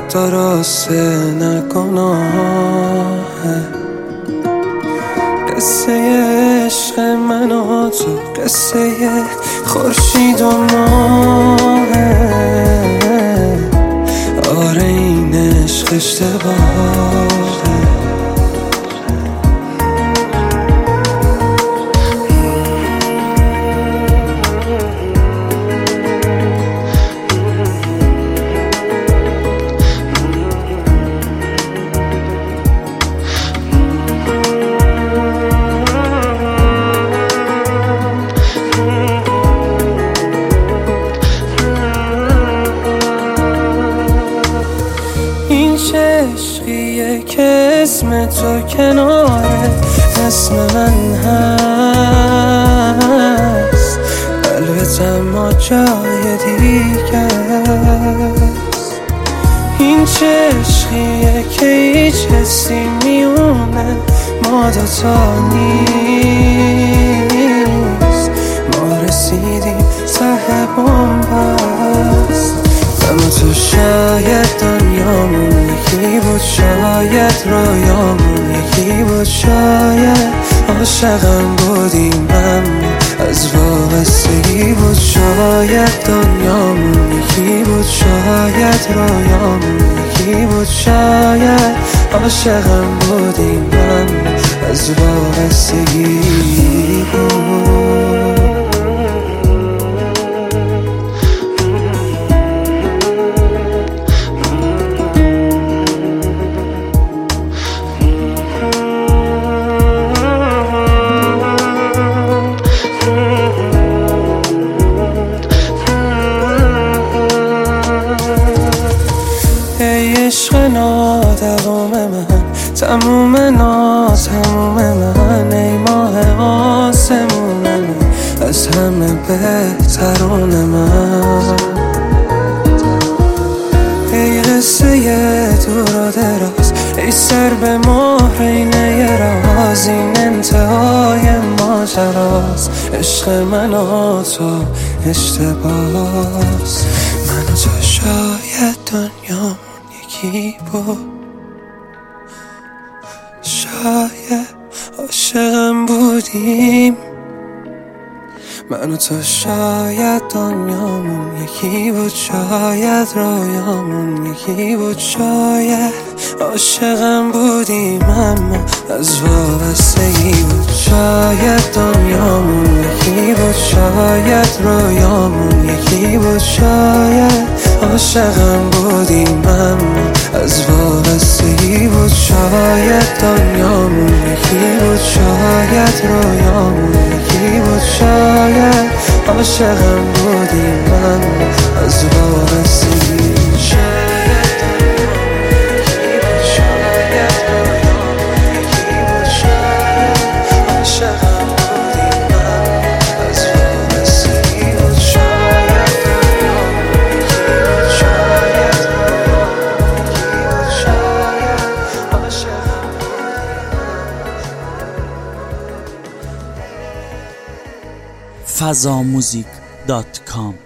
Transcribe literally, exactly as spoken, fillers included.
درسته نه گناهه. قصه عشق من و تو قصه خورشید و ماهه. آره این عشق اشتباهه. عشقیه که اسم تو کناره اسم من هست، قلبت اما جای دیگه است. این چه عشقیه که هیچ حسی میونه ما دوتا نیست. ما رسیدیم ته بن‌بست. من و تو شاید دنیامون یکی بود، شاید رویامون یکی بود، شاید عاشقم بودیم اما از وابستگی بود. شاید دنیامون یکی بود، شاید رویامون یکی بود، شاید عاشقم بودیم اما از وابستگی بود. عشق نادوام من، تموم ناز هموم من، ای ماه آسمون من، از همه بهترون من. ای قصه دور و دراز، ای سر به مهر اینه راز، این انتهای ماجراست. عشق من و تو اشتباس. من و تو شاید دنیا یکی بود، شاید عاشقم بودیم. من و تو شاید دنیامون یکی بود، شاید رویامون یکی بود، شاید عاشقم بودیم اما از وابستگی بود. شاید دنیامون یکی بود، شاید رویامون یکی بود، شاید عاشقم بودیم اما از وابستگی بود. شاید دنیامون یکی بود، شاید رویامون یکی بود، شاید عاشقم بودیم اما از وابستگی. فضا موزیک دات کام